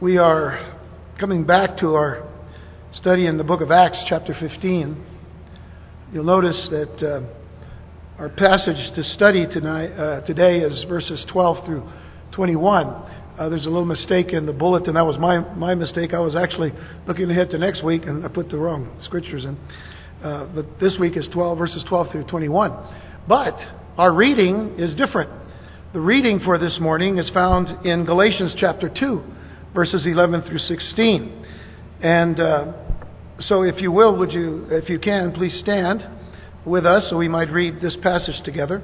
We are coming back to our study in the book of Acts, chapter 15. You'll notice that our passage to study today is verses 12 through 21. There's a little mistake in the bulletin. That was my mistake. I was actually looking ahead to next week, and I put the wrong scriptures in. But this week is verses 12 through 21. But our reading is different. The reading for this morning is found in Galatians chapter 2, verses 11 through 16. And so if you will, if you can, please stand with us so we might read this passage together.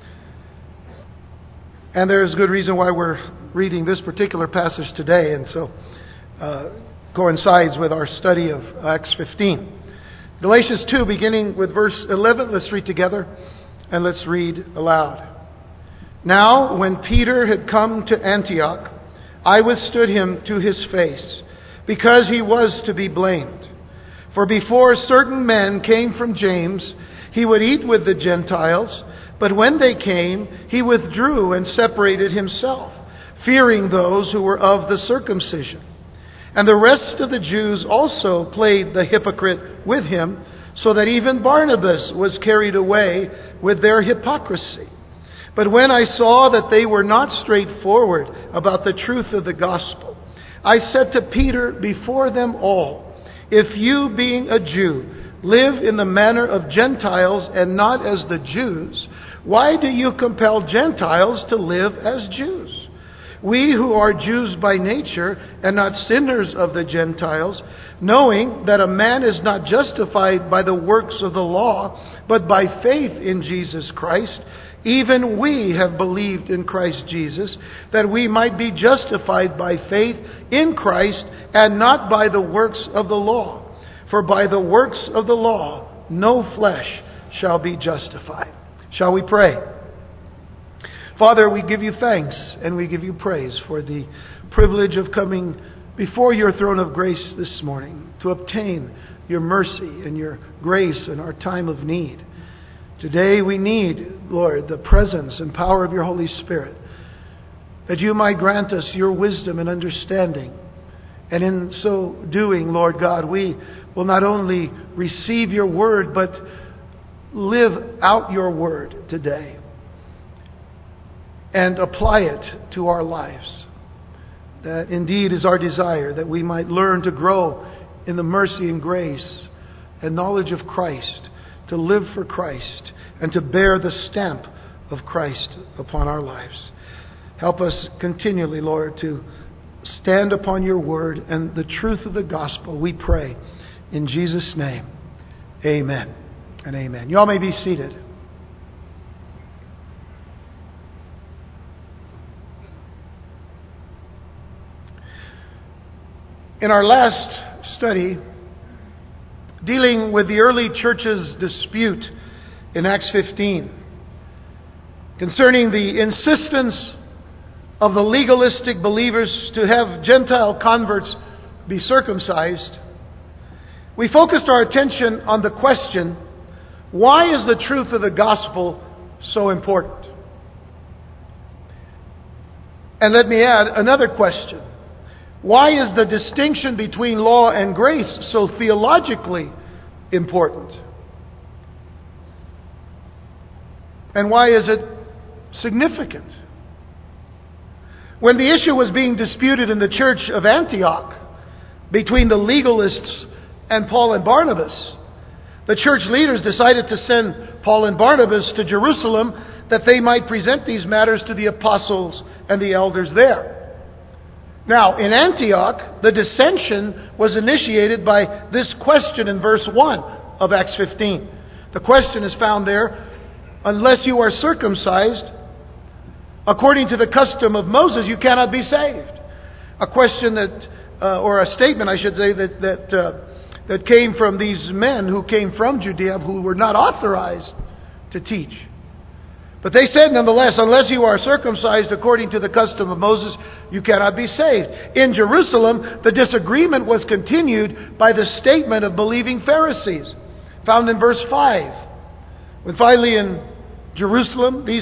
And there's good reason why we're reading this particular passage today, and so coincides with our study of Acts 15. Galatians 2, beginning with verse 11, let's read together, and let's read aloud. Now, when Peter had come to Antioch, I withstood him to his face, because he was to be blamed. For before certain men came from James, he would eat with the Gentiles, but when they came, he withdrew and separated himself, fearing those who were of the circumcision. And the rest of the Jews also played the hypocrite with him, so that even Barnabas was carried away with their hypocrisy. But when I saw that they were not straightforward about the truth of the gospel, I said to Peter before them all, if you, being a Jew, live in the manner of Gentiles and not as the Jews, why do you compel Gentiles to live as Jews? We who are Jews by nature and not sinners of the Gentiles, knowing that a man is not justified by the works of the law, but by faith in Jesus Christ, even we have believed in Christ Jesus, that we might be justified by faith in Christ and not by the works of the law. For by the works of the law no flesh shall be justified. Shall we pray? Father, we give you thanks and we give you praise for the privilege of coming before your throne of grace this morning to obtain your mercy and your grace in our time of need. Today we need, Lord, the presence and power of your Holy Spirit, that you might grant us your wisdom and understanding. And in so doing, Lord God, we will not only receive your word, but live out your word today and apply it to our lives. That indeed is our desire, that we might learn to grow in the mercy and grace and knowledge of Christ, to live for Christ, and to bear the stamp of Christ upon our lives. Help us continually, Lord, to stand upon your word and the truth of the gospel, we pray. In Jesus' name, amen and amen. You all may be seated. In our last study, dealing with the early church's dispute in Acts 15, concerning the insistence of the legalistic believers to have Gentile converts be circumcised, we focused our attention on the question, why is the truth of the gospel so important? And let me add another question. Why is the distinction between law and grace so theologically important? And why is it significant? When the issue was being disputed in the church of Antioch between the legalists and Paul and Barnabas, the church leaders decided to send Paul and Barnabas to Jerusalem that they might present these matters to the apostles and the elders there. Now, in Antioch, the dissension was initiated by this question in verse 1 of Acts 15. The question is found there, unless you are circumcised, according to the custom of Moses, you cannot be saved. A question or a statement, I should say, that came from these men who came from Judea who were not authorized to teach. But they said, nonetheless, unless you are circumcised according to the custom of Moses, you cannot be saved. In Jerusalem, the disagreement was continued by the statement of believing Pharisees, found in verse 5. When finally in Jerusalem, these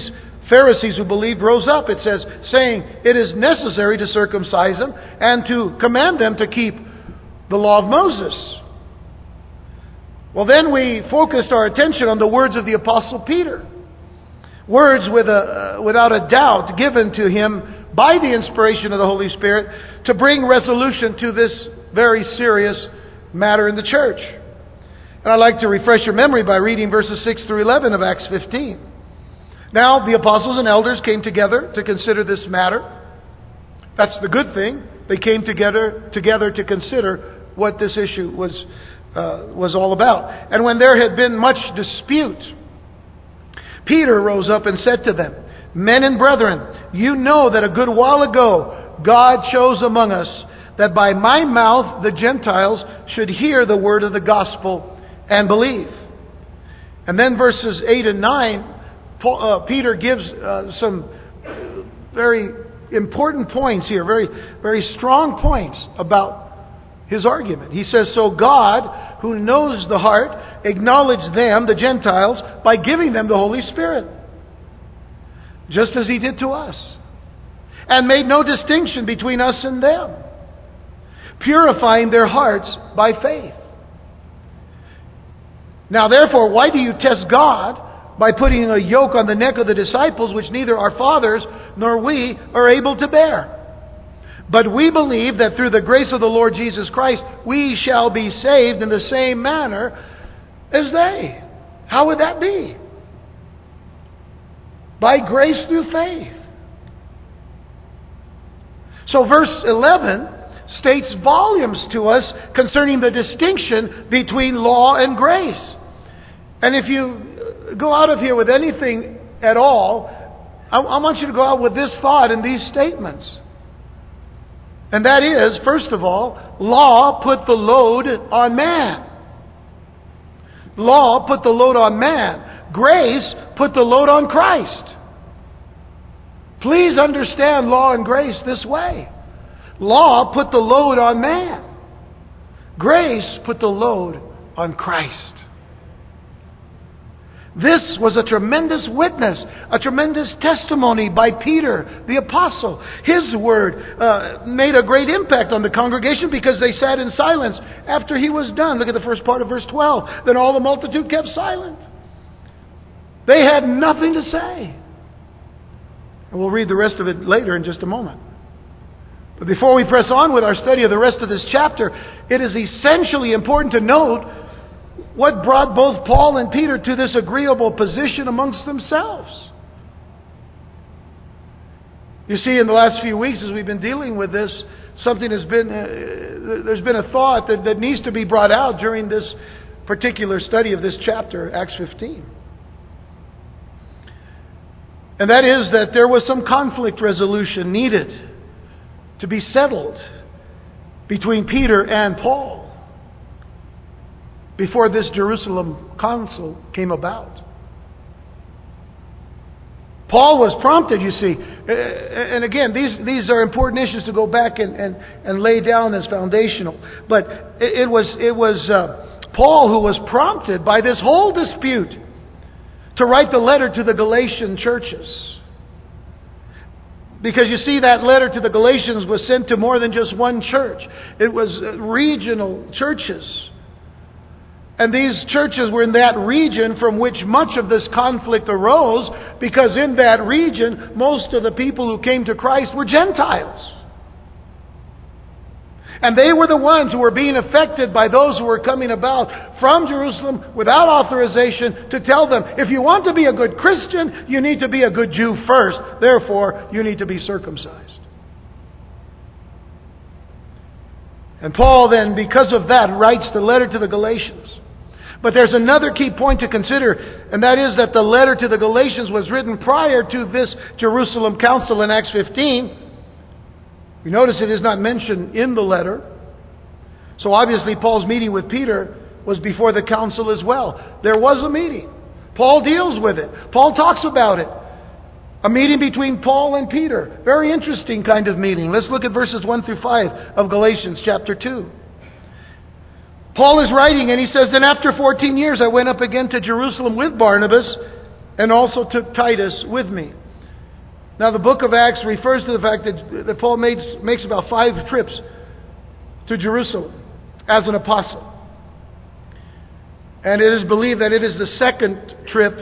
Pharisees who believed rose up, it says, saying, "It is necessary to circumcise them and to command them to keep the law of Moses." Well, then we focused our attention on the words of the Apostle Peter. Words without a doubt given to him by the inspiration of the Holy Spirit to bring resolution to this very serious matter in the church. And I'd like to refresh your memory by reading verses 6 through 11 of Acts 15. Now the apostles and elders came together to consider this matter. That's the good thing. They came together to consider what this issue was all about. And when there had been much dispute, Peter rose up and said to them, "Men and brethren, you know that a good while ago God chose among us that by my mouth the Gentiles should hear the word of the gospel and believe." And then verses 8 and 9, Peter gives some very important points here, very, very strong points about his argument. He says, "So God, who knows the heart, acknowledged them, the Gentiles, by giving them the Holy Spirit, just as He did to us, and made no distinction between us and them, purifying their hearts by faith. Now therefore, why do you test God by putting a yoke on the neck of the disciples, which neither our fathers nor we are able to bear? But we believe that through the grace of the Lord Jesus Christ, we shall be saved in the same manner as they." How would that be? By grace through faith. So verse 11 states volumes to us concerning the distinction between law and grace. And if you go out of here with anything at all, I want you to go out with this thought and these statements. And that is, first of all, law put the load on man. Law put the load on man. Grace put the load on Christ. Please understand law and grace this way. Law put the load on man. Grace put the load on Christ. This was a tremendous witness, a tremendous testimony by Peter, the apostle. His word made a great impact on the congregation because they sat in silence after he was done. Look at the first part of verse 12. Then all the multitude kept silent. They had nothing to say. And we'll read the rest of it later in just a moment. But before we press on with our study of the rest of this chapter, it is essentially important to note what brought both Paul and Peter to this agreeable position amongst themselves. You see, in the last few weeks as we've been dealing with this, there's been a thought that needs to be brought out during this particular study of this chapter, Acts 15. And that is that there was some conflict resolution needed to be settled between Peter and Paul before this Jerusalem council came about. Paul was prompted, you see, and again, these are important issues to go back and lay down as foundational. But it was Paul who was prompted by this whole dispute to write the letter to the Galatian churches. Because you see, that letter to the Galatians was sent to more than just one church. It was regional churches. And these churches were in that region from which much of this conflict arose, because in that region, most of the people who came to Christ were Gentiles. And they were the ones who were being affected by those who were coming about from Jerusalem without authorization to tell them, if you want to be a good Christian, you need to be a good Jew first. Therefore, you need to be circumcised. And Paul then, because of that, writes the letter to the Galatians. But there's another key point to consider, and that is that the letter to the Galatians was written prior to this Jerusalem council in Acts 15. You notice it is not mentioned in the letter. So obviously Paul's meeting with Peter was before the council as well. There was a meeting. Paul deals with it. Paul talks about it. A meeting between Paul and Peter. Very interesting kind of meeting. Let's look at verses 1 through 5 of Galatians chapter 2. Paul is writing and he says, "Then after 14 years I went up again to Jerusalem with Barnabas and also took Titus with me. Now the book of Acts refers to the fact that Paul makes about 5 trips to Jerusalem as an apostle. And it is believed that it is the second trip,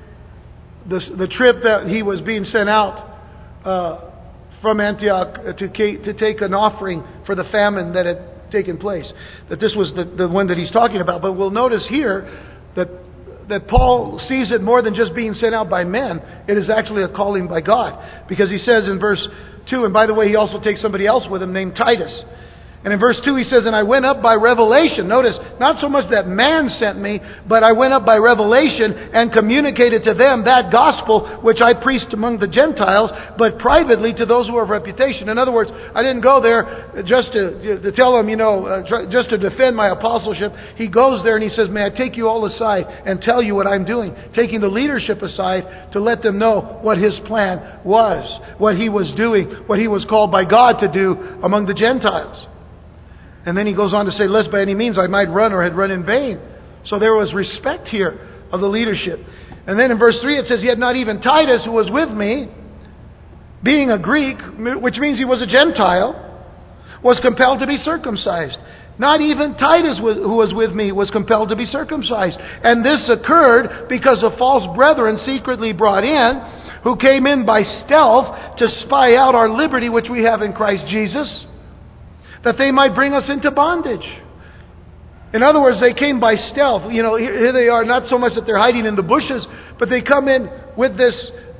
the trip that he was being sent out from Antioch to take an offering for the famine that had taken place. That this was the one that he's talking about. But we'll notice here that Paul sees it more than just being sent out by men. It is actually a calling by God. Because he says in verse 2, and by the way, he also takes somebody else with him named Titus. And in verse 2 he says, and I went up by revelation. Notice, not so much that man sent me, but I went up by revelation and communicated to them that gospel which I preached among the Gentiles, but privately to those who are of reputation. In other words, I didn't go there just to tell them, just to defend my apostleship. He goes there and he says, may I take you all aside and tell you what I'm doing. Taking the leadership aside to let them know what his plan was, what he was doing, what he was called by God to do among the Gentiles. And then he goes on to say, lest by any means I might run or had run in vain. So there was respect here of the leadership. And then in verse 3 it says, yet not even Titus, who was with me, being a Greek, which means he was a Gentile, was compelled to be circumcised. Not even Titus, who was with me, was compelled to be circumcised. And this occurred because of false brethren secretly brought in, who came in by stealth to spy out our liberty which we have in Christ Jesus, that they might bring us into bondage. In other words, they came by stealth. Here they are, not so much that they're hiding in the bushes, but they come in with this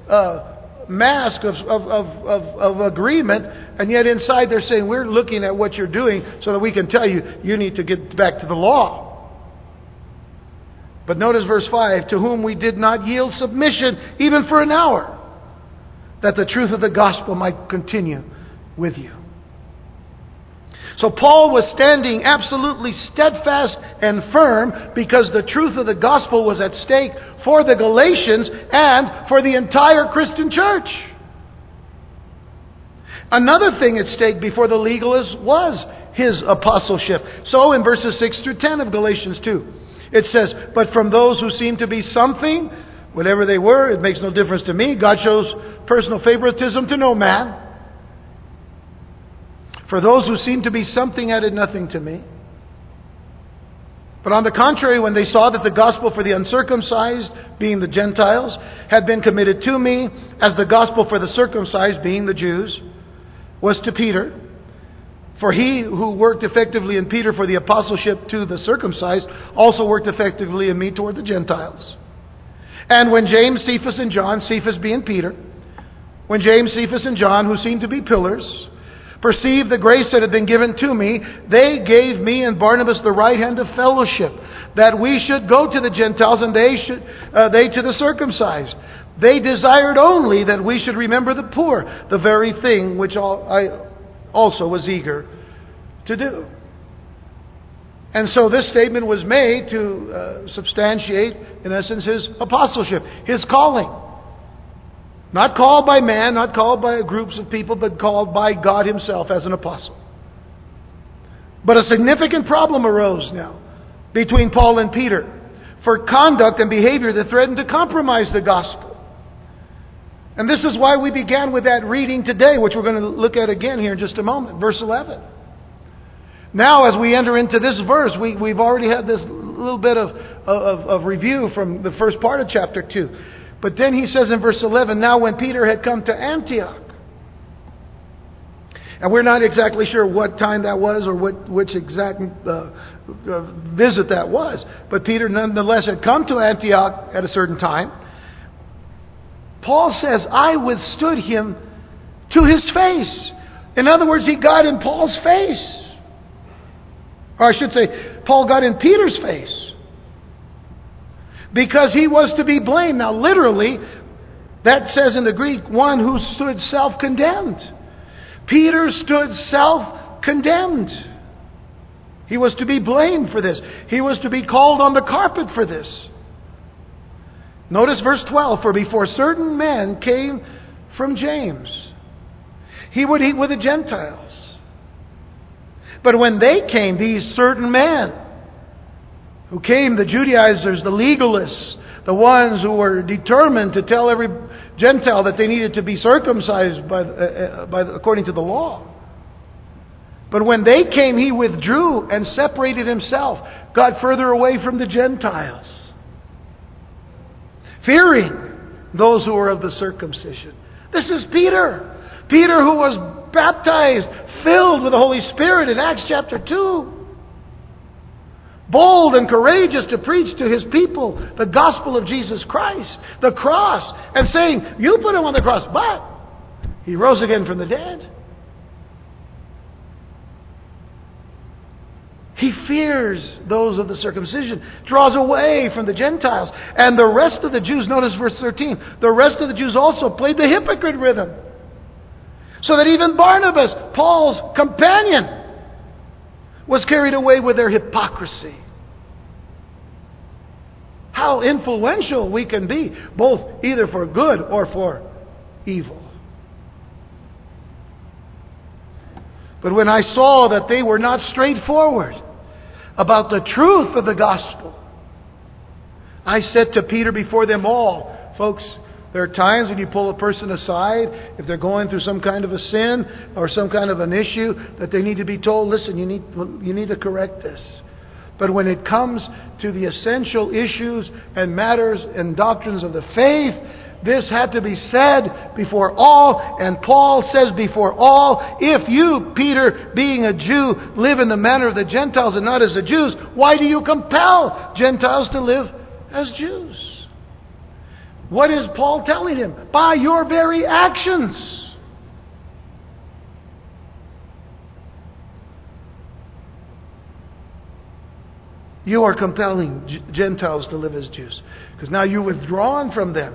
mask of agreement, and yet inside they're saying, we're looking at what you're doing so that we can tell you, you need to get back to the law. But notice verse 5, to whom we did not yield submission even for an hour, that the truth of the gospel might continue with you. So Paul was standing absolutely steadfast and firm because the truth of the gospel was at stake for the Galatians and for the entire Christian church. Another thing at stake before the legalists was his apostleship. So in verses 6 through 10 of Galatians 2, it says, but from those who seem to be something, whatever they were, it makes no difference to me. God shows personal favoritism to no man. For those who seemed to be something added nothing to me. But on the contrary, when they saw that the gospel for the uncircumcised, being the Gentiles, had been committed to me, as the gospel for the circumcised, being the Jews, was to Peter. For he who worked effectively in Peter for the apostleship to the circumcised, also worked effectively in me toward the Gentiles. And when James, Cephas, and John, Cephas being Peter, when James, Cephas, and John, who seemed to be pillars, perceived the grace that had been given to me, they gave me and Barnabas the right hand of fellowship, that we should go to the Gentiles and they to the circumcised. They desired only that we should remember the poor, the very thing which I also was eager to do. And so this statement was made to substantiate, in essence, his apostleship, his calling. Not called by man, not called by groups of people, but called by God himself as an apostle. But a significant problem arose now between Paul and Peter for conduct and behavior that threatened to compromise the gospel. And this is why we began with that reading today, which we're going to look at again here in just a moment. Verse 11. Now as we enter into this verse, we've already had this little bit of review from the first part of chapter 2. But then he says in verse 11, now when Peter had come to Antioch, and we're not exactly sure what time that was or which exact visit that was, but Peter nonetheless had come to Antioch at a certain time. Paul says, I withstood him to his face. In other words, he got in Paul's face. Or I should say, Paul got in Peter's face. Because he was to be blamed. Now literally, that says in the Greek, one who stood self-condemned. Peter stood self-condemned. He was to be blamed for this. He was to be called on the carpet for this. Notice verse 12, for before certain men came from James, he would eat with the Gentiles. But when they came, these certain men, who came, the Judaizers, the legalists, the ones who were determined to tell every Gentile that they needed to be circumcised according to the law. But when they came, he withdrew and separated himself, got further away from the Gentiles, fearing those who were of the circumcision. This is Peter. Peter, who was baptized, filled with the Holy Spirit in Acts chapter 2. Bold and courageous to preach to his people the gospel of Jesus Christ, the cross, and saying, you put him on the cross, but he rose again from the dead. He fears those of the circumcision, draws away from the Gentiles. And the rest of the Jews, notice verse 13, the rest of the Jews also played the hypocrite rhythm. So that even Barnabas, Paul's companion, was carried away with their hypocrisy. How influential we can be, both either for good or for evil. But when I saw that they were not straightforward about the truth of the gospel, I said to Peter before them all, folks, there are times when you pull a person aside, if they're going through some kind of a sin or some kind of an issue, that they need to be told, listen, you need to correct this. But when it comes to the essential issues and matters and doctrines of the faith, this had to be said before all, and Paul says before all, if you, Peter, being a Jew, live in the manner of the Gentiles and not as the Jews, why do you compel Gentiles to live as Jews? What is Paul telling him? By your very actions. You are compelling Gentiles to live as Jews, because now you're withdrawn from them.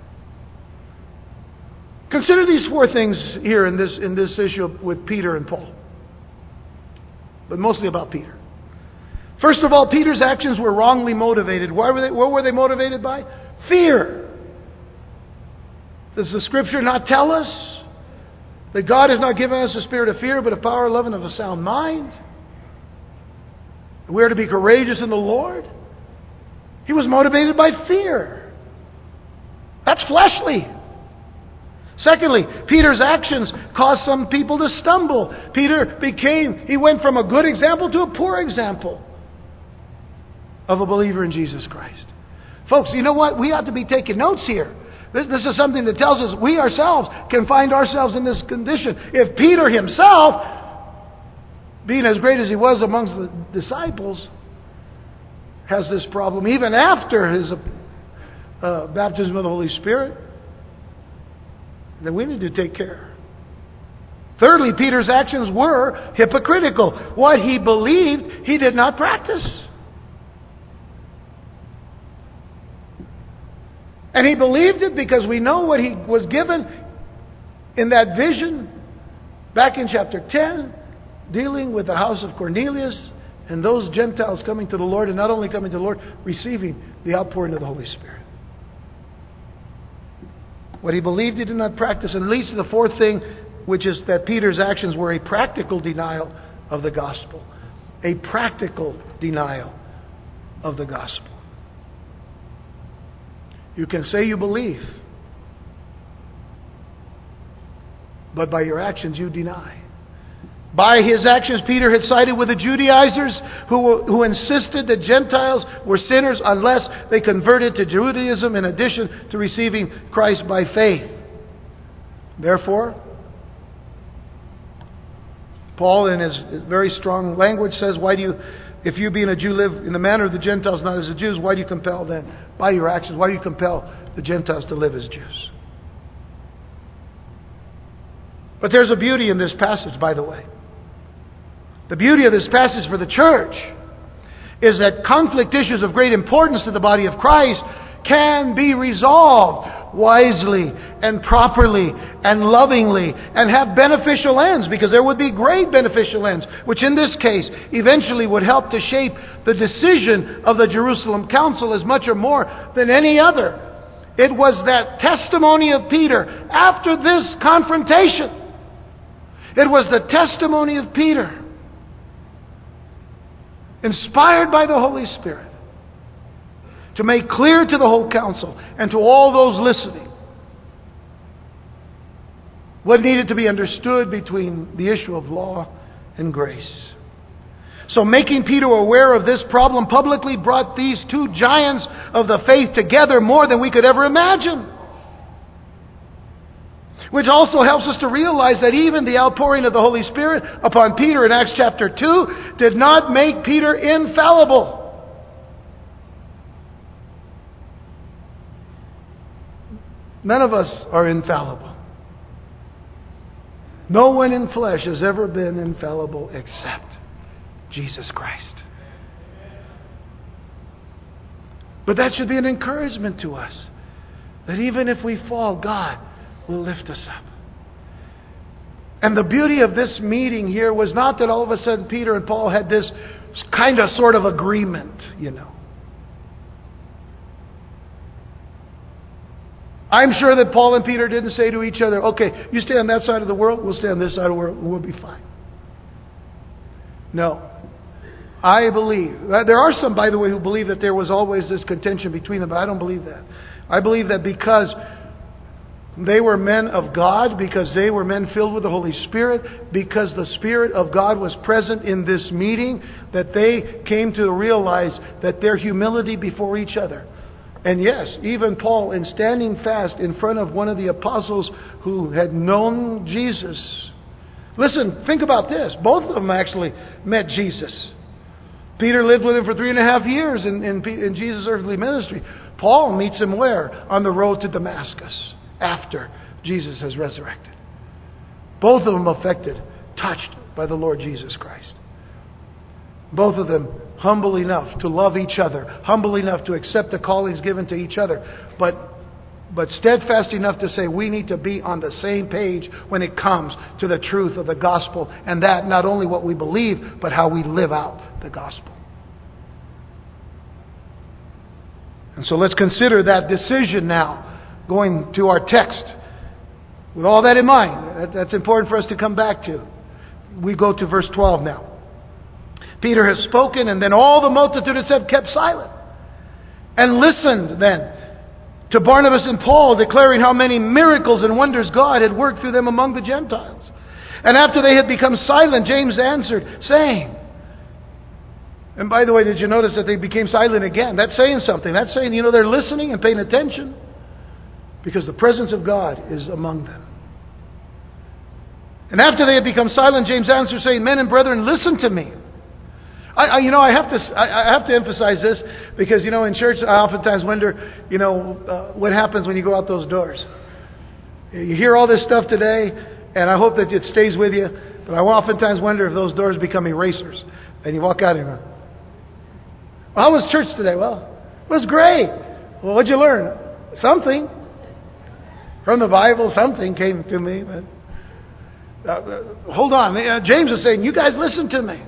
Consider these four things here in this issue with Peter and Paul. But mostly about Peter. First of all, Peter's actions were wrongly motivated. What were they motivated by? Fear. Does the Scripture not tell us that God has not given us a spirit of fear, but of power, love, and of a sound mind? We are to be courageous in the Lord. He was motivated by fear. That's fleshly. Secondly, Peter's actions caused some people to stumble. He went from a good example to a poor example of a believer in Jesus Christ. Folks, you know what? We ought to be taking notes here. This is something that tells us we ourselves can find ourselves in this condition. If Peter himself, being as great as he was amongst the disciples, has this problem even after his baptism of the Holy Spirit, then we need to take care. Thirdly, Peter's actions were hypocritical. What he believed, he did not practice. And he believed it because we know what he was given in that vision back in chapter 10, dealing with the house of Cornelius and those Gentiles coming to the Lord, and not only coming to the Lord, receiving the outpouring of the Holy Spirit. What he believed he did not practice. And leads to the fourth thing, which is that Peter's actions were a practical denial of the gospel. A practical denial of the gospel. You can say you believe, but by your actions you deny. By his actions, Peter had sided with the Judaizers who insisted that Gentiles were sinners unless they converted to Judaism in addition to receiving Christ by faith. Therefore, Paul, in his very strong language, says, if you being a Jew live in the manner of the Gentiles, not as the Jews, why do you compel them? By your actions, why do you compel the Gentiles to live as Jews? But there's a beauty in this passage, by the way. The beauty of this passage for the church is that conflict issues of great importance to the body of Christ can be resolved wisely and properly and lovingly and have beneficial ends, because there would be great beneficial ends, which in this case eventually would help to shape the decision of the Jerusalem Council as much or more than any other. It was that testimony of Peter after this confrontation. It was the testimony of Peter, inspired by the Holy Spirit, to make clear to the whole council and to all those listening what needed to be understood between the issue of law and grace. So making Peter aware of this problem publicly brought these two giants of the faith together more than we could ever imagine. Which also helps us to realize that even the outpouring of the Holy Spirit upon Peter in Acts chapter 2 did not make Peter infallible. None of us are infallible. No one in flesh has ever been infallible except Jesus Christ. But that should be an encouragement to us, that even if we fall, God will lift us up. And the beauty of this meeting here was not that all of a sudden Peter and Paul had this kind of sort of agreement, I'm sure that Paul and Peter didn't say to each other, okay, you stay on that side of the world, we'll stay on this side of the world, and we'll be fine. No. I believe, there are some, by the way, who believe that there was always this contention between them, but I don't believe that. I believe that because they were men of God, because they were men filled with the Holy Spirit, because the Spirit of God was present in this meeting, that they came to realize that their humility before each other. And yes, even Paul, in standing fast in front of one of the apostles who had known Jesus. Listen, think about this. Both of them actually met Jesus. Peter lived with him for 3.5 years in Jesus' earthly ministry. Paul meets him where? On the road to Damascus, after Jesus has resurrected. Both of them affected, touched by the Lord Jesus Christ. Both of them humble enough to love each other, humble enough to accept the callings given to each other, but steadfast enough to say we need to be on the same page when it comes to the truth of the gospel, and that not only what we believe, but how we live out the gospel. And so let's consider that decision now, going to our text. With all that in mind, that's important for us to come back to. We go to verse 12 now. Peter has spoken, and then all the multitude, it said, kept silent. And listened then to Barnabas and Paul, declaring how many miracles and wonders God had worked through them among the Gentiles. And after they had become silent, James answered, saying, and by the way, did you notice that they became silent again? That's saying something. That's saying, they're listening and paying attention, because the presence of God is among them. And after they had become silent, James answered, saying, men and brethren, listen to me. I have to emphasize this, because in church I oftentimes wonder, what happens when you go out those doors. You hear all this stuff today, and I hope that it stays with you. But I oftentimes wonder if those doors become erasers, and you walk out and you go, how was church today? Well, it was great. Well, what'd you learn? Something from the Bible. Something came to me. But hold on, James is saying, you guys listen to me.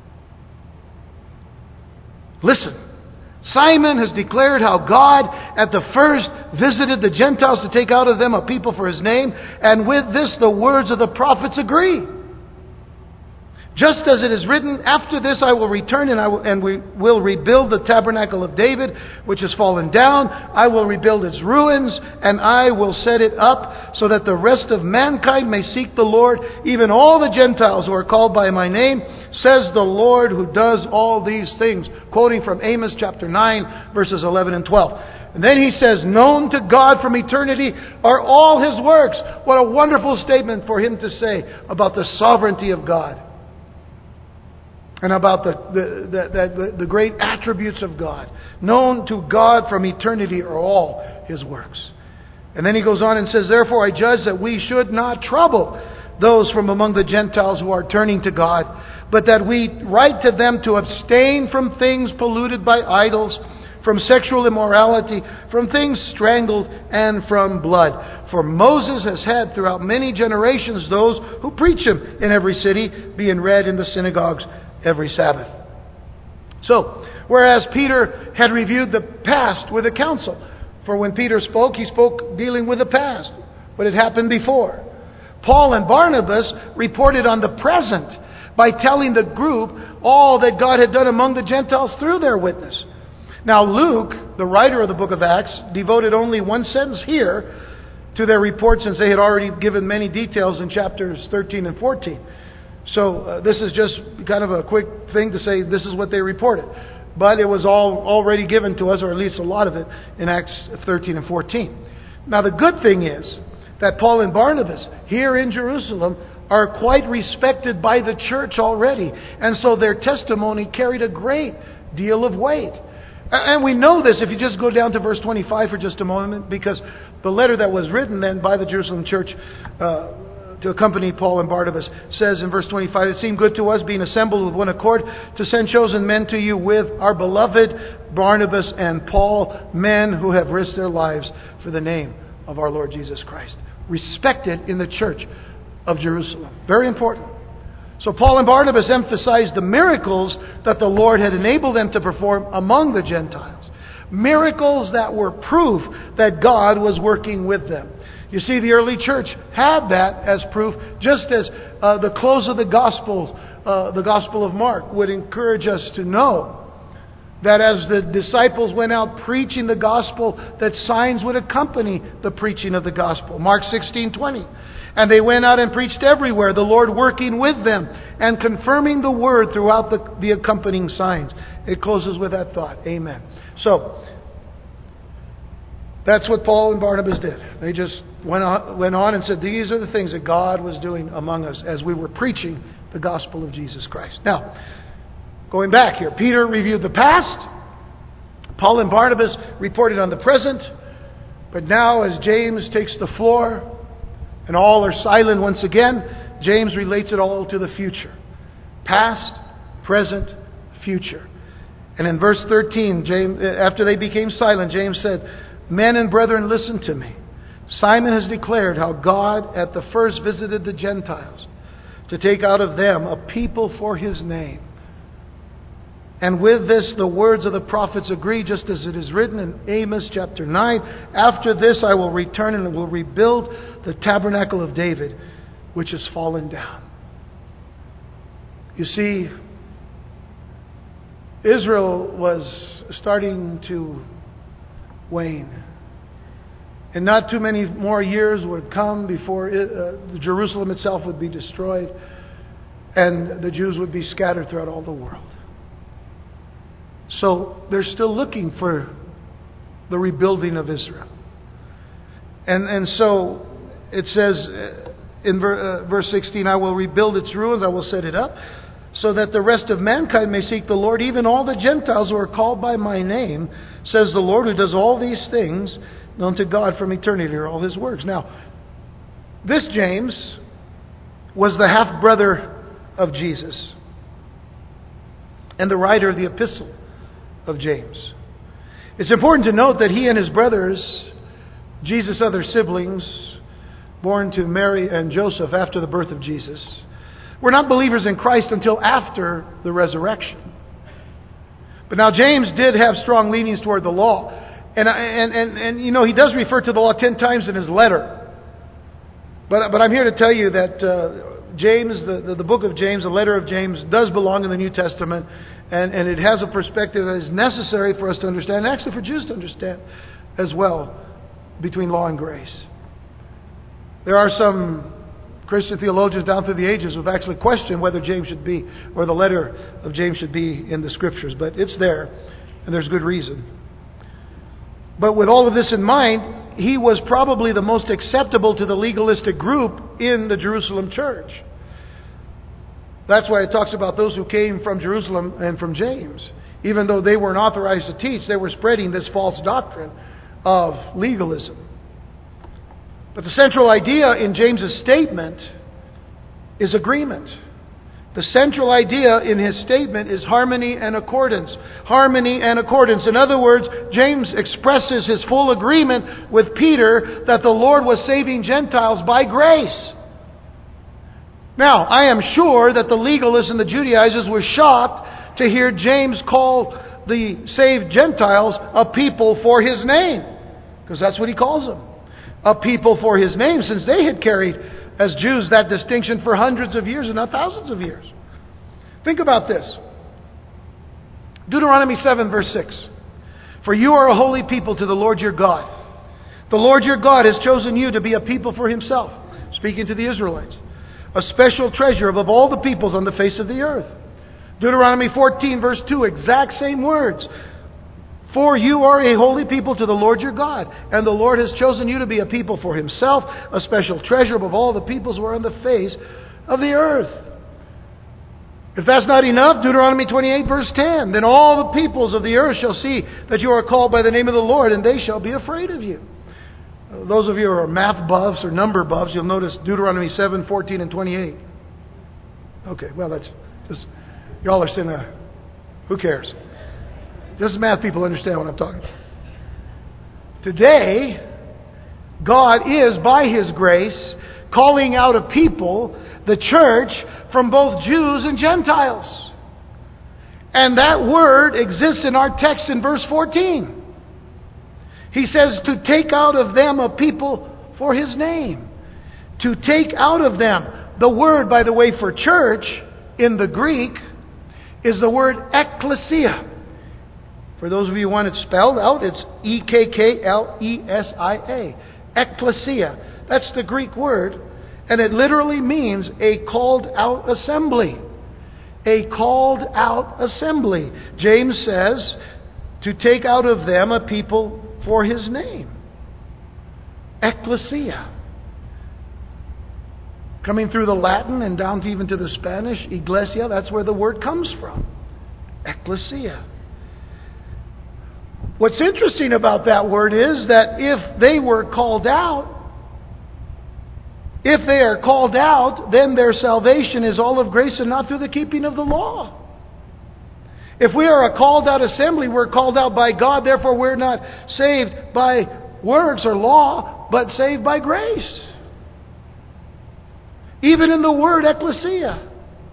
Listen, Simon has declared how God at the first visited the Gentiles to take out of them a people for His name, and with this the words of the prophets agree. Just as it is written, after this I will return and we will rebuild the tabernacle of David, which has fallen down. I will rebuild its ruins, and I will set it up, so that the rest of mankind may seek the Lord, even all the Gentiles who are called by my name, says the Lord who does all these things. Quoting from Amos chapter 9, verses 11 and 12. And then he says, known to God from eternity are all His works. What a wonderful statement for him to say about the sovereignty of God. And about the great attributes of God. Known to God from eternity are all His works. And then he goes on and says, therefore I judge that we should not trouble those from among the Gentiles who are turning to God, but that we write to them to abstain from things polluted by idols, from sexual immorality, from things strangled, and from blood. For Moses has had throughout many generations those who preach Him in every city, being read in the synagogues every Sabbath. So, whereas Peter had reviewed the past with the council, for when Peter spoke, he spoke dealing with the past, what had happened before. Paul and Barnabas reported on the present by telling the group all that God had done among the Gentiles through their witness. Now Luke, the writer of the book of Acts, devoted only one sentence here to their report, since they had already given many details in chapters 13 and 14. So this is just kind of a quick thing to say this is what they reported. But it was all already given to us, or at least a lot of it, in Acts 13 and 14. Now the good thing is that Paul and Barnabas here in Jerusalem are quite respected by the church already. And so their testimony carried a great deal of weight. And we know this if you just go down to verse 25 for just a moment, because the letter that was written then by the Jerusalem church to accompany Paul and Barnabas says in verse 25, "It seemed good to us, being assembled with one accord, to send chosen men to you with our beloved Barnabas and Paul, men who have risked their lives for the name of our Lord Jesus Christ." Respected in the church of Jerusalem. Very important. So Paul and Barnabas emphasized the miracles that the Lord had enabled them to perform among the Gentiles. Miracles that were proof that God was working with them. You see, the early church had that as proof, just as the close of the Gospel of Mark would encourage us to know that as the disciples went out preaching the gospel, that signs would accompany the preaching of the gospel. Mark 16:20. "And they went out and preached everywhere, the Lord working with them and confirming the word throughout the accompanying signs." It closes with that thought. Amen. So, that's what Paul and Barnabas did. They just went on and said, these are the things that God was doing among us as we were preaching the gospel of Jesus Christ. Now, going back here, Peter reviewed the past. Paul and Barnabas reported on the present. But now, as James takes the floor and all are silent once again, James relates it all to the future. Past, present, future. And in verse 13, James, after they became silent, James said, "Men and brethren, listen to me. Simon has declared how God at the first visited the Gentiles to take out of them a people for His name. And with this the words of the prophets agree, just as it is written in Amos chapter 9, 'After this I will return and will rebuild the tabernacle of David, which has fallen down.'" You see, Israel was starting to wane. And not too many more years would come before Jerusalem itself would be destroyed and the Jews would be scattered throughout all the world. So they're still looking for the rebuilding of Israel. And so it says in verse 16, "I will rebuild its ruins, I will set it up, so that the rest of mankind may seek the Lord, even all the Gentiles who are called by my name, says the Lord, who does all these things, known to God from eternity are all His works." Now, this James was the half-brother of Jesus and the writer of the epistle of James. It's important to note that he and his brothers, Jesus' other siblings, born to Mary and Joseph after the birth of Jesus, were not believers in Christ until after the resurrection. But now James did have strong leanings toward the law. And you know, he does refer to the law 10 times in his letter. But I'm here to tell you that James, the book of James, the letter of James, does belong in the New Testament. And it has a perspective that is necessary for us to understand, and actually for Jews to understand as well, between law and grace. There are some Christian theologians down through the ages who have actually questioned whether James should be, or the letter of James should be in the Scriptures. But it's there, and there's good reason. But with all of this in mind, he was probably the most acceptable to the legalistic group in the Jerusalem church. That's why it talks about those who came from Jerusalem and from James. Even though they weren't authorized to teach, they were spreading this false doctrine of legalism. But the central idea in James's statement is agreement. The central idea in his statement is harmony and accordance. Harmony and accordance. In other words, James expresses his full agreement with Peter that the Lord was saving Gentiles by grace. Now, I am sure that the legalists and the Judaizers were shocked to hear James call the saved Gentiles a people for His name. Because that's what he calls them. A people for His name, since they had carried, as Jews, that distinction for hundreds of years and not thousands of years. Think about this. Deuteronomy 7 verse 6. For you are a holy people to the Lord your God. The Lord your God has chosen you to be a people for Himself, speaking to the Israelites, a special treasure above all the peoples on the face of the earth. Deuteronomy 14 verse 2, exact same words. For you are a holy people to the Lord your God, and the Lord has chosen you to be a people for Himself, a special treasure above all the peoples who are on the face of the earth. If that's not enough, Deuteronomy 28 verse 10, then all the peoples of the earth shall see that you are called by the name of the Lord, and they shall be afraid of you. Those of you who are math buffs or number buffs, you'll notice Deuteronomy 7, 14, and 28. Okay, well, that's just, y'all are saying, who cares? Just math people understand what I'm talking about. Today, God is, by His grace, calling out a people, the church, from both Jews and Gentiles. And that word exists in our text in verse 14. He says to take out of them a people for His name. To take out of them. The word, by the way, for church in the Greek is the word ekklesia. For those of you who want it spelled out, it's E-K-K-L-E-S-I-A. Ekklesia. That's the Greek word. And it literally means a called out assembly. A called out assembly. James says to take out of them a people for His name. Ekklesia. Coming through the Latin and down to even to the Spanish, iglesia, that's where the word comes from. Ekklesia. What's interesting about that word is that if they were called out, if they are called out, then their salvation is all of grace and not through the keeping of the law. If we are a called out assembly, we're called out by God, therefore we're not saved by works or law, but saved by grace. Even in the word ekklesia,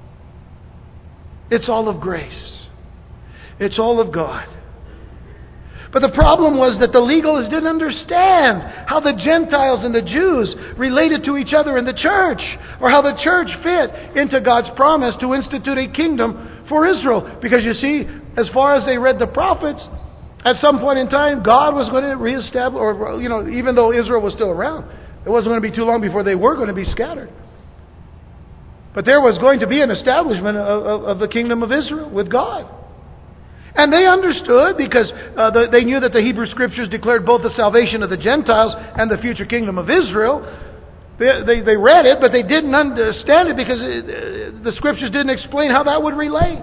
it's all of grace. It's all of God. But the problem was that the legalists didn't understand how the Gentiles and the Jews related to each other in the church, or how the church fit into God's promise to institute a kingdom for Israel. Because you see, as far as they read the prophets, at some point in time, God was going to reestablish, or even though Israel was still around, it wasn't going to be too long before they were going to be scattered. But there was going to be an establishment of the kingdom of Israel with God. And they understood because they knew that the Hebrew Scriptures declared both the salvation of the Gentiles and the future kingdom of Israel. They read it, but they didn't understand it because the Scriptures didn't explain how that would relate.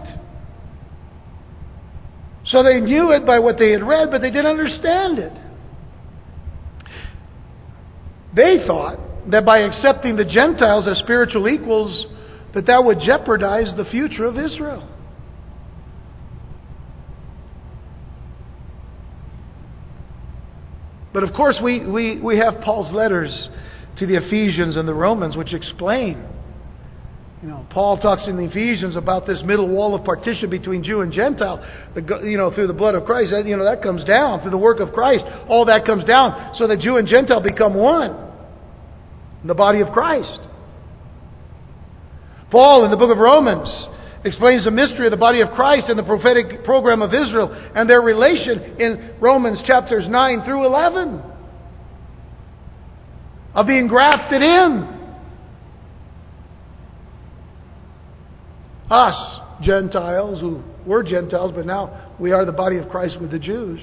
So they knew it by what they had read, but they didn't understand it. They thought that by accepting the Gentiles as spiritual equals, that would jeopardize the future of Israel. But of course we have Paul's letters to the Ephesians and the Romans which explain. Paul talks in the Ephesians about this middle wall of partition between Jew and Gentile. Through the blood of Christ, that comes down. Through the work of Christ, all that comes down so that Jew and Gentile become one in the body of Christ. Paul in the book of Romans explains the mystery of the body of Christ and the prophetic program of Israel and their relation in Romans chapters 9 through 11. Of being grafted in. Us, Gentiles, who were Gentiles, but now we are the body of Christ with the Jews.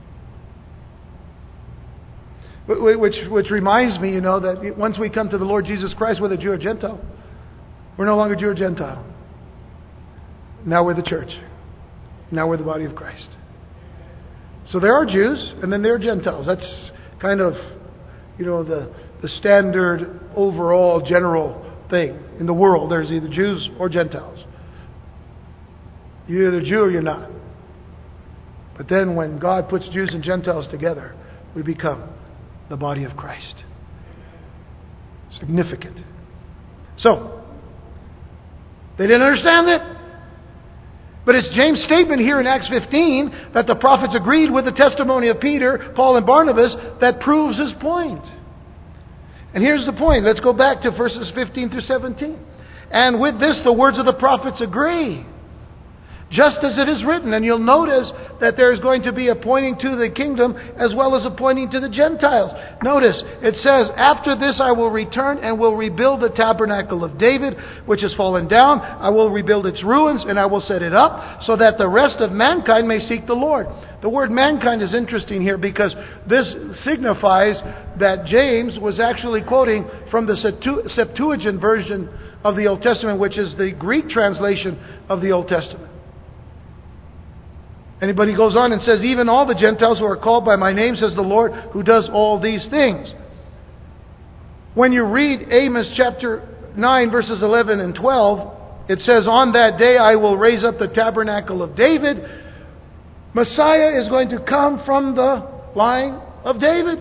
Which reminds me, that once we come to the Lord Jesus Christ, whether Jew or Gentile, we're no longer Jew or Gentile. Now we're the church. Now we're the body of Christ. So there are Jews, and then there are Gentiles. That's kind of, the standard overall general thing. In the world, there's either Jews or Gentiles. You're either Jew or you're not. But then when God puts Jews and Gentiles together, we become the body of Christ. Significant. So, they didn't understand it. But it's James' statement here in Acts 15 that the prophets agreed with the testimony of Peter, Paul, and Barnabas that proves his point. And here's the point. Let's go back to verses 15 through 17. And with this, the words of the prophets agree. Just as it is written. And you'll notice that there is going to be a pointing to the kingdom as well as a pointing to the Gentiles. Notice, it says, after this I will return and will rebuild the tabernacle of David, which has fallen down. I will rebuild its ruins, and I will set it up, so that the rest of mankind may seek the Lord. The word mankind is interesting here because this signifies that James was actually quoting from the Septuagint version of the Old Testament, which is the Greek translation of the Old Testament. And he goes on and says, even all the Gentiles who are called by my name, says the Lord, who does all these things. When you read Amos chapter 9, verses 11 and 12, it says, on that day I will raise up the tabernacle of David. Messiah is going to come from the line of David.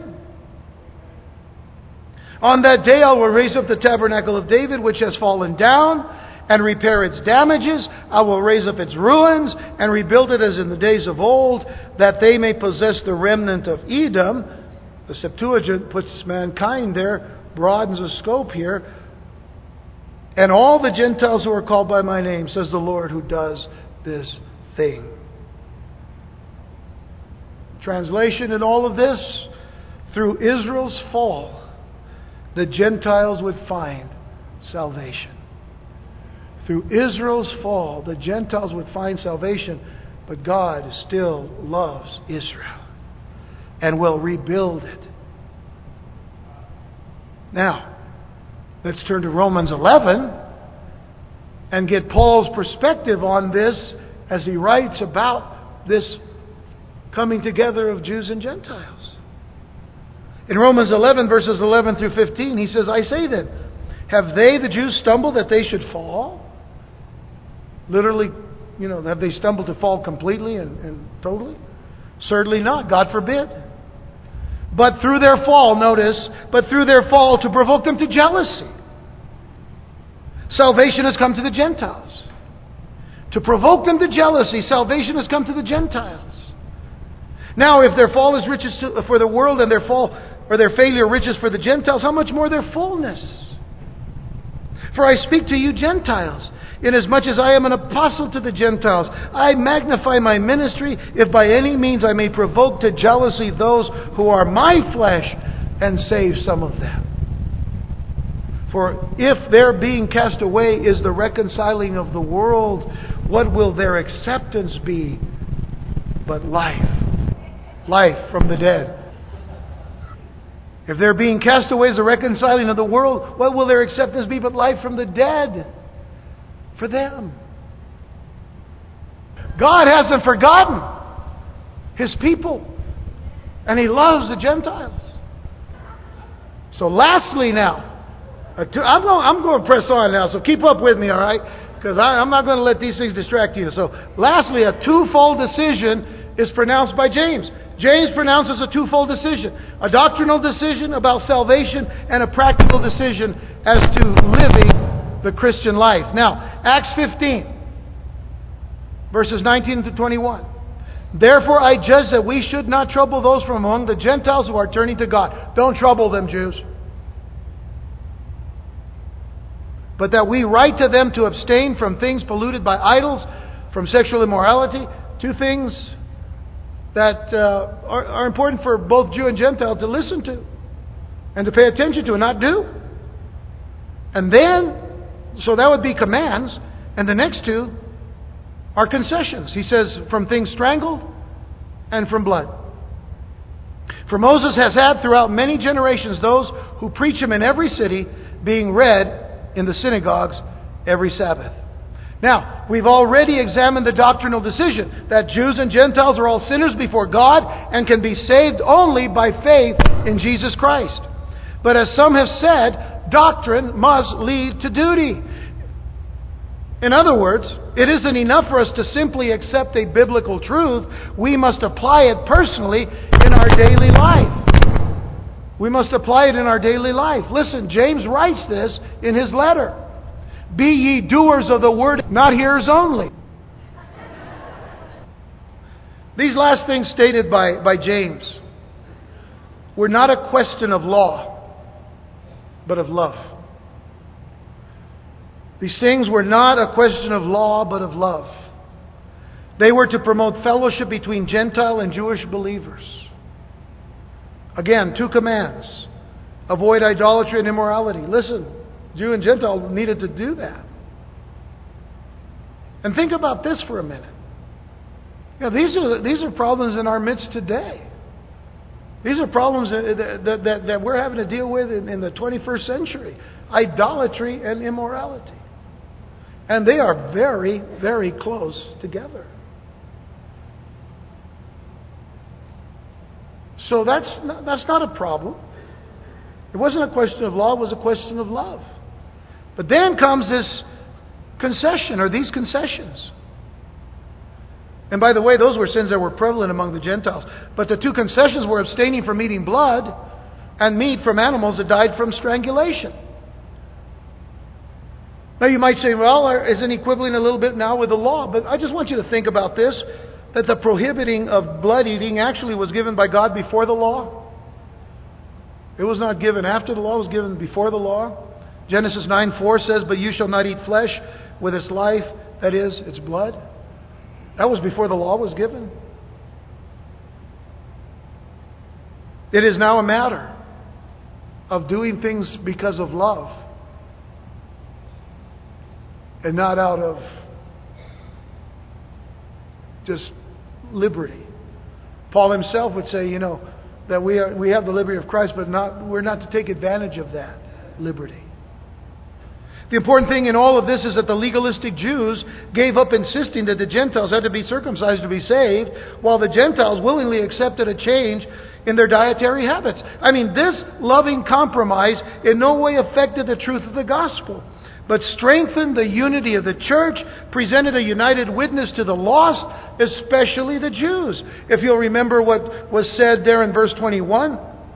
On that day I will raise up the tabernacle of David, which has fallen down, and repair its damages. I will raise up its ruins, and rebuild it as in the days of old, that they may possess the remnant of Edom. The Septuagint puts mankind there, broadens the scope here. And all the Gentiles who are called by my name, says the Lord, who does this thing. Translation in all of this, through Israel's fall, the Gentiles would find salvation. Through Israel's fall, the Gentiles would find salvation, but God still loves Israel and will rebuild it. Now, let's turn to Romans 11 and get Paul's perspective on this as he writes about this coming together of Jews and Gentiles. In Romans 11, verses 11 through 15, he says, I say then, have they, the Jews, stumbled that they should fall? Literally, have they stumbled to fall completely and totally? Certainly not. God forbid. But through their fall, notice, to provoke them to jealousy. Salvation has come to the Gentiles. To provoke them to jealousy, salvation has come to the Gentiles. Now, if their fall is riches for the world, and their fall or their failure riches for the Gentiles, how much more their fullness? For I speak to you Gentiles, inasmuch as I am an apostle to the Gentiles. I magnify my ministry, if by any means I may provoke to jealousy those who are my flesh, and save some of them. For if their being cast away is the reconciling of the world, what will their acceptance be but life? Life from the dead. If their being cast away is the reconciling of the world, what will their acceptance be but life from the dead for them? God hasn't forgotten His people, and He loves the Gentiles. So lastly now, I'm going to press on now, so keep up with me, all right? Because I'm not going to let these things distract you. So lastly, a twofold decision is pronounced by James. James pronounces a twofold decision. A doctrinal decision about salvation and a practical decision as to living the Christian life. Now, Acts 15, verses 19 to 21. Therefore I judge that we should not trouble those from among the Gentiles who are turning to God. Don't trouble them, Jews. But that we write to them to abstain from things polluted by idols, from sexual immorality, two things that are important for both Jew and Gentile to listen to and to pay attention to and not do. And then, so that would be commands, and the next two are concessions. He says, from things strangled and from blood. For Moses has had throughout many generations those who preach him in every city, being read in the synagogues every Sabbath. Now, we've already examined the doctrinal decision that Jews and Gentiles are all sinners before God and can be saved only by faith in Jesus Christ. But as some have said, doctrine must lead to duty. In other words, it isn't enough for us to simply accept a biblical truth. We must apply it personally in our daily life. We must apply it in our daily life. Listen, James writes this in his letter. Be ye doers of the word, not hearers only. These last things stated by James were not a question of law, but of love. These things were not a question of law, but of love. They were to promote fellowship between Gentile and Jewish believers. Again, 2 commands. Avoid idolatry and immorality. Listen, Jew and Gentile needed to do that. And think about this for a minute. These are problems in our midst today. These are problems that we're having to deal with in the 21st century. Idolatry and immorality. And they are very, very close together. So that's not a problem. It wasn't a question of law, it was a question of love. But then comes this concession, or these concessions. And by the way, those were sins that were prevalent among the Gentiles. But the 2 concessions were abstaining from eating blood and meat from animals that died from strangulation. Now you might say, well, isn't equivalent a little bit now with the law? But I just want you to think about this, that the prohibiting of blood eating actually was given by God before the law. It was not given after the law, it was given before the law. Genesis 9:4 says, but you shall not eat flesh with its life, that is, its blood. That was before the law was given. It is now a matter of doing things because of love and not out of just liberty. Paul himself would say, that we have the liberty of Christ, but we're not to take advantage of that liberty. The important thing in all of this is that the legalistic Jews gave up insisting that the Gentiles had to be circumcised to be saved, while the Gentiles willingly accepted a change in their dietary habits. I mean, this loving compromise in no way affected the truth of the gospel, but strengthened the unity of the church, presented a united witness to the lost, especially the Jews. If you'll remember what was said there in verse 21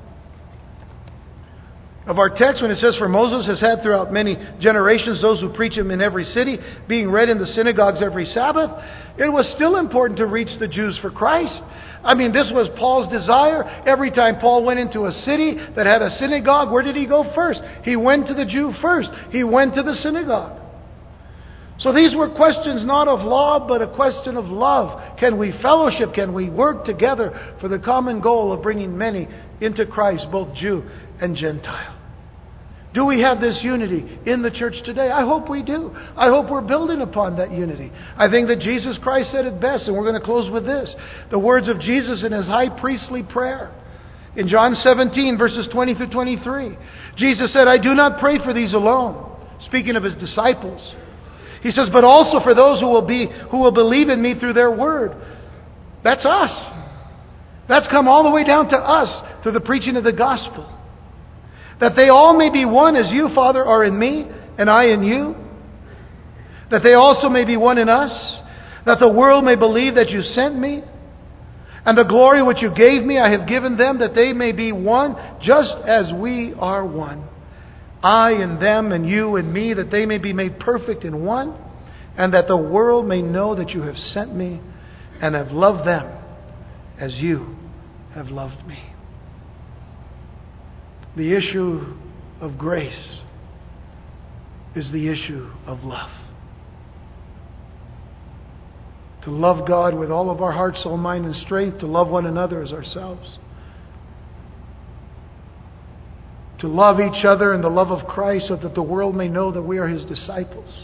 of our text, when it says, for Moses has had throughout many generations those who preach him in every city, being read in the synagogues every Sabbath. It was still important to reach the Jews for Christ. I mean, this was Paul's desire. Every time Paul went into a city that had a synagogue, where did he go first? He went to the Jew first. He went to the synagogue. So these were questions not of law, but a question of love. Can we fellowship? Can we work together for the common goal of bringing many into Christ, both Jew and Gentile? Do we have this unity in the church today? I hope we do. I hope we're building upon that unity. I think that Jesus Christ said it best, and we're going to close with this. The words of Jesus in His high priestly prayer. In John 17, verses 20 through 23. Jesus said, I do not pray for these alone. Speaking of His disciples. He says, but also for those who will believe in me through their word. That's us. That's come all the way down to us through the preaching of the gospel. That they all may be one as you, Father, are in me, and I in you. That they also may be one in us. That the world may believe that you sent me. And the glory which you gave me, I have given them, that they may be one, just as we are one. I and them, and you and me, that they may be made perfect in one. And that the world may know that you have sent me, and have loved them as you have loved me. The issue of grace is the issue of love. To love God with all of our heart, soul, mind, and strength. To love one another as ourselves. To love each other in the love of Christ so that the world may know that we are His disciples.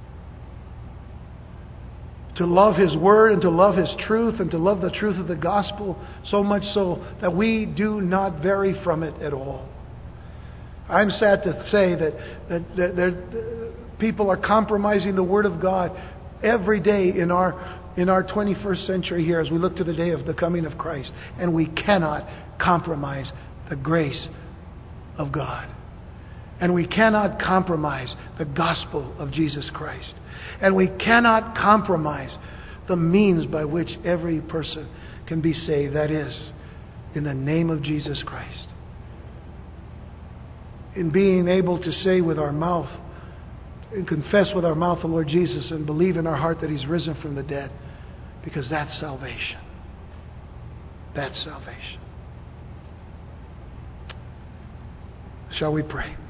To love His Word and to love His truth and to love the truth of the gospel, so much so that we do not vary from it at all. I'm sad to say that people are compromising the Word of God every day in our 21st century here as we look to the day of the coming of Christ. And we cannot compromise the grace of God. And we cannot compromise the gospel of Jesus Christ. And we cannot compromise the means by which every person can be saved. That is, in the name of Jesus Christ. In being able to say with our mouth and confess with our mouth the Lord Jesus and believe in our heart that He's risen from the dead. Because that's salvation. That's salvation. Shall we pray?